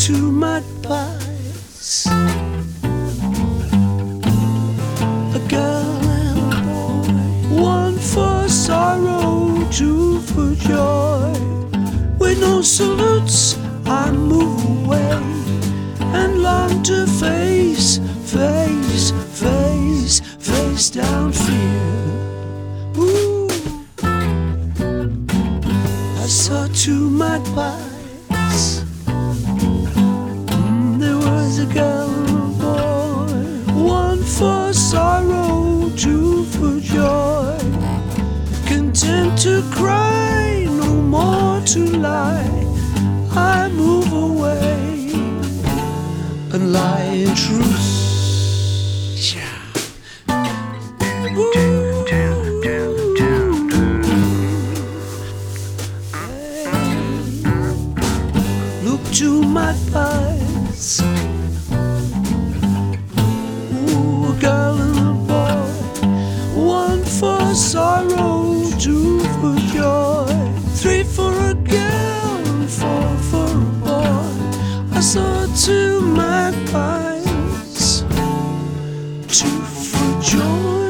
two mud pies, a girl and a boy, one for sorrow, two for joy. With no salutes, I move away and long to face down fear. Ooh. I saw two mud pies. There was a girl and a boy, one for sorrow, two for joy. Content to cry, no more to lie. I move away and lie in truth. Look to my pies. Ooh, a girl and a boy, one for sorrow, two for joy, three for a girl and four for a boy. I saw two magpies, two for joy.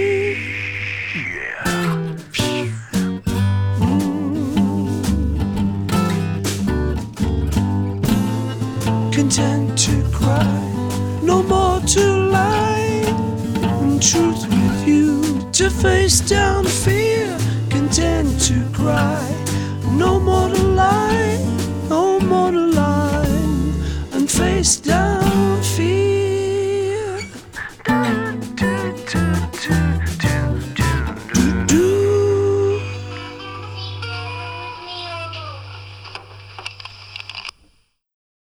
Content to cry, no more to lie. In truth with you, to face down fear. Content to cry, no more to lie, no more to lie. And face down